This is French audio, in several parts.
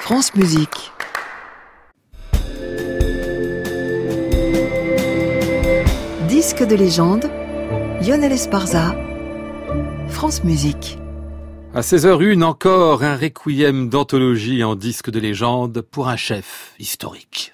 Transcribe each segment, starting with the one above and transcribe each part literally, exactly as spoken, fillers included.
France Musique. Disque de légende, Lionel Esparza, France Musique. À seize heures une encore, un requiem d'anthologie en disque de légende pour un chef historique.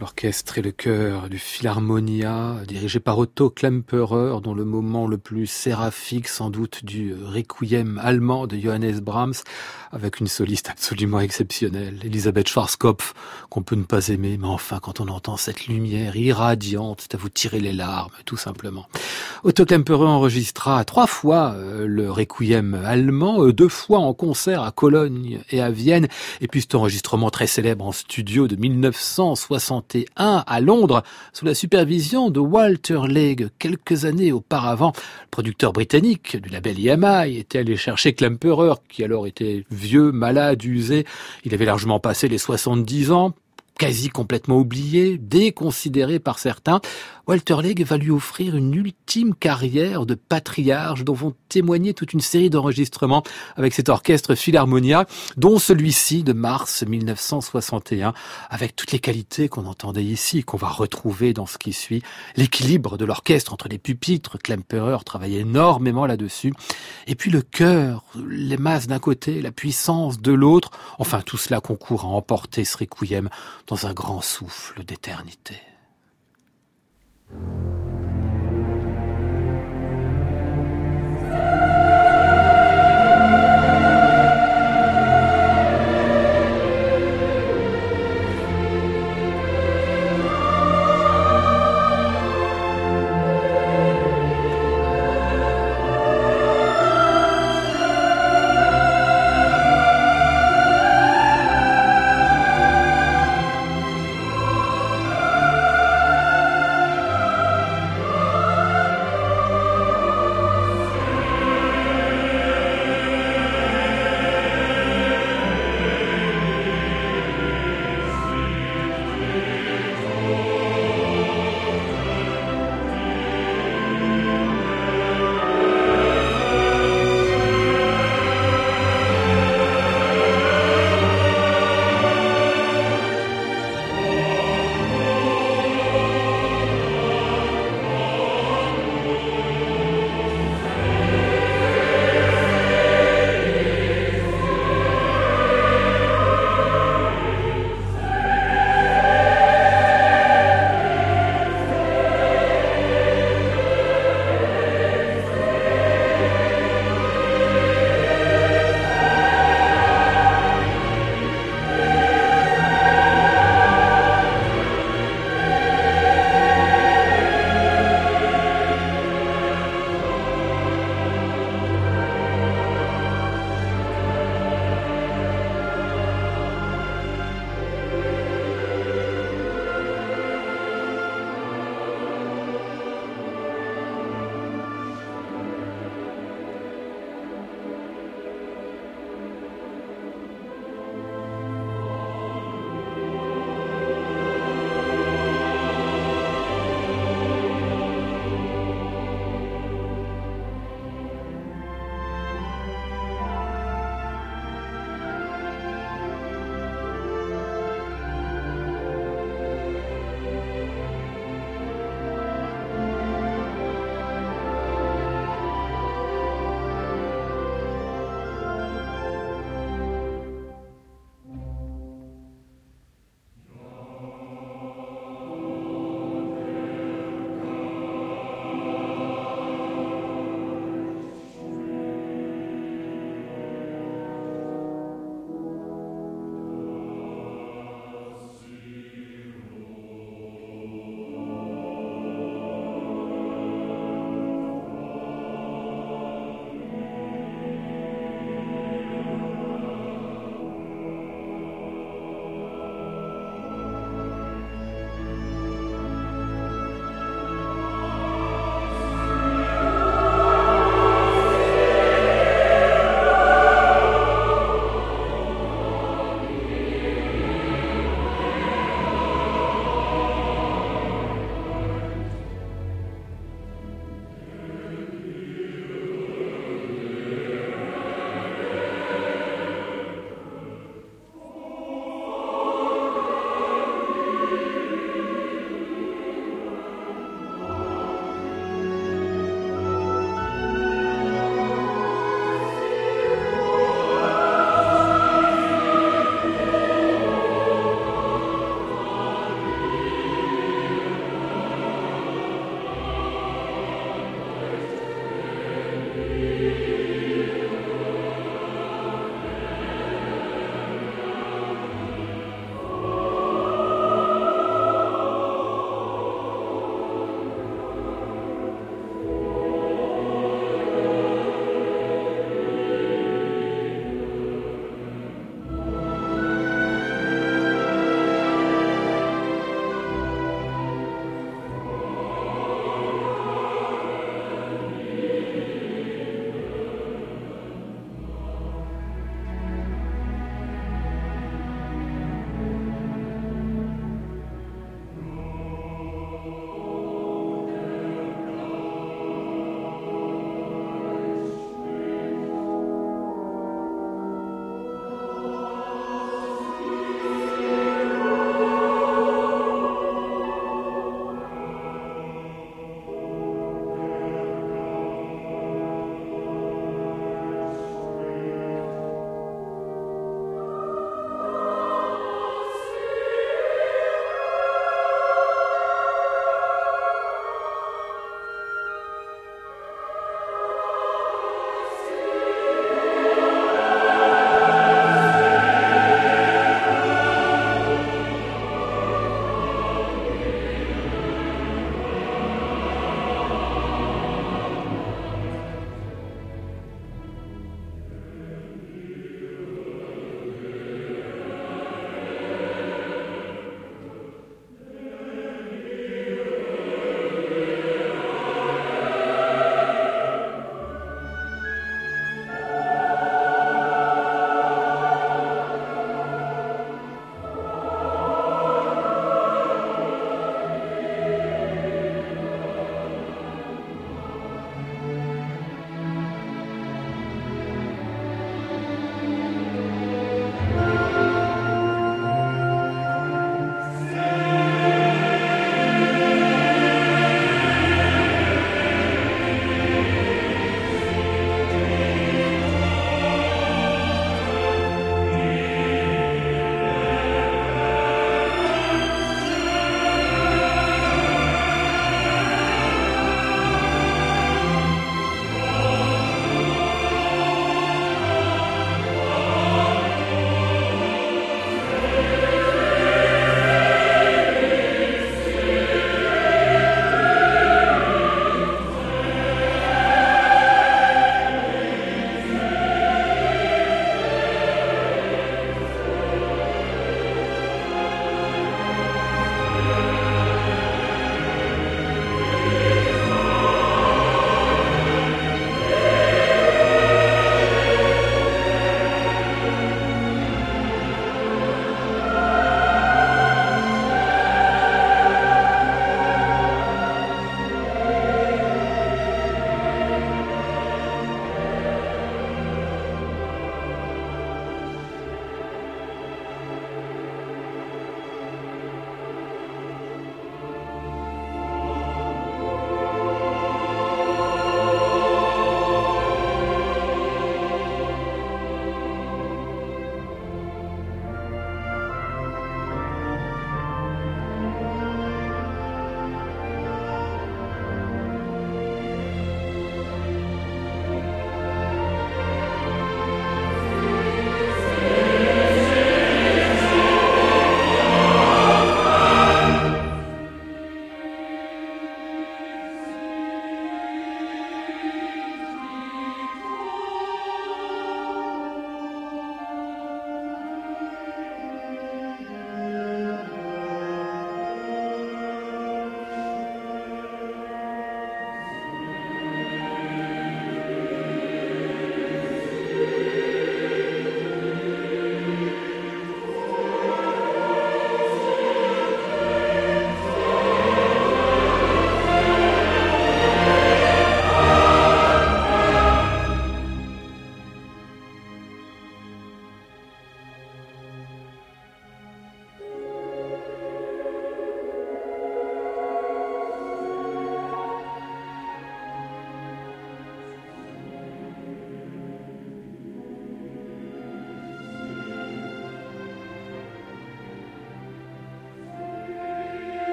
L'orchestre et le chœur du Philharmonia, dirigé par Otto Klemperer, dont le moment le plus séraphique, sans doute, du requiem allemand de Johannes Brahms, avec une soliste absolument exceptionnelle, Elisabeth Schwarzkopf, qu'on peut ne pas aimer, mais enfin, quand on entend cette lumière irradiante, c'est à vous tirer les larmes, tout simplement. Otto Klemperer enregistra trois fois euh, le requiem allemand, euh, deux fois en concert à Cologne et à Vienne, et puis cet enregistrement très célèbre en studio de mille neuf cent soixante et un à Londres, sous la supervision de Walter Legge. Quelques années auparavant, le producteur britannique du label E M I était allé chercher Klemperer, qui alors était vieux, malade, usé. Il avait largement passé les soixante-dix ans, quasi complètement oublié, déconsidéré par certains. Walter Legge va lui offrir une ultime carrière de patriarche dont vont témoigner toute une série d'enregistrements avec cet orchestre Philharmonia, dont celui-ci de mars mille neuf cent soixante et un, avec toutes les qualités qu'on entendait ici, qu'on va retrouver dans ce qui suit. L'équilibre de l'orchestre entre les pupitres, Klemperer travaillait énormément là-dessus, et puis le chœur, les masses d'un côté, la puissance de l'autre, enfin tout cela concourt à emporter ce requiem dans un grand souffle d'éternité.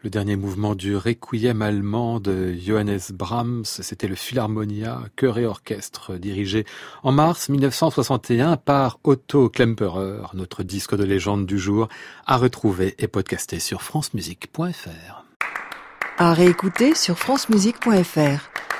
Le dernier mouvement du Requiem allemand de Johannes Brahms, c'était le Philharmonia, chœur et orchestre, dirigé en mars mille neuf cent soixante et un par Otto Klemperer, notre disque de légende du jour, à retrouver et podcasté sur francemusique point f r. À réécouter sur francemusique point f r.